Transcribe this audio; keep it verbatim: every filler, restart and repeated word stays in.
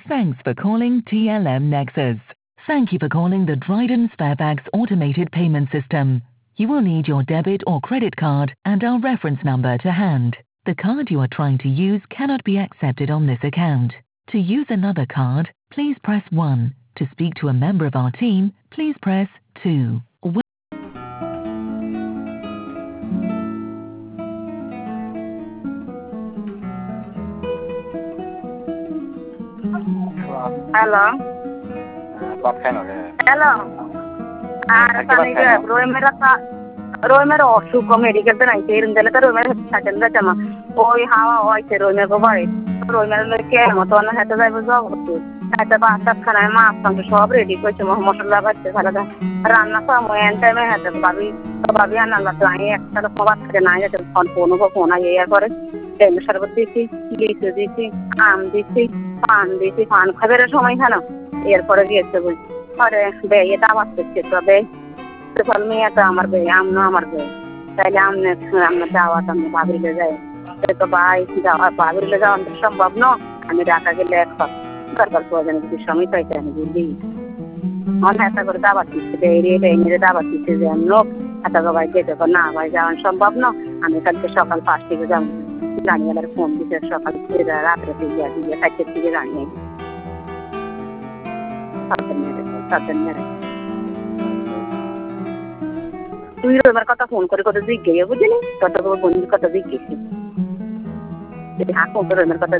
Thanks for calling T L M Nexus. Thank you for calling the Dryden Fairfax Automated Payment System. You will need your debit or credit card and our reference number to hand. The card you are trying to use cannot be accepted on this account. To use another card, please press one. To speak to a member of our team, please press two. Hello. Ba't ka no? Hello. Ah, tani ke roy mera ta roy mera অসুখ medical তে নাইতে ইরন্দলে তো roy mera satin দা জামা ওই হাওয়া হইছে roy mera বাড়ি roy mera লেকে মত না হেতে যাইবো যাও হেতে বাসা খানায় মাছ মাংস সব রেডি কইছে মশলা বাটতে ভালো রান্না সময় এন টাইমে হেতে ভাবি ভাবি আনা লাগতো আমি একটা খাবার খেতে না যেতে ফোন ফোন ফোন আইয়া করে তেল শরবত দিছি লিচু দিছি আম দিছি পান দিছি পান খাবার সময় খানো এরপরে গিয়েছে বল আরে বে এটা আওয়াজ করছে তো বে তো মেয়েটা আমার বে আমনো আমার বে তাইলে আমনে আমনে দাওয়াত আমি ভাবিলে যাই তো ভাই যাওয়া ভাবিলে যাওয়া সম্ভব না আমি ঢাকা গেলে এক সরকার প্রয়োজন যদি সময় পাইতে আমি বুঝলি মনে একটা করে দাওয়াত দিচ্ছে এই রে এই দাওয়াত দিচ্ছে যে লোক এত ভাই যেতে না ভাই যাওয়া সম্ভব না আমি কালকে সকাল পাঁচ থেকে যাবো রানিয়ালার ফোন দিতে সকাল রাত্রে থেকে দিয়ে সাইকেল থেকে রানিয়ে তুই রবিবার কথা ফোন করে কত জিজ্ঞেস বুঝলি কত বন্ধুর কথা জিজ্ঞেস এখন তো রবিবার কথা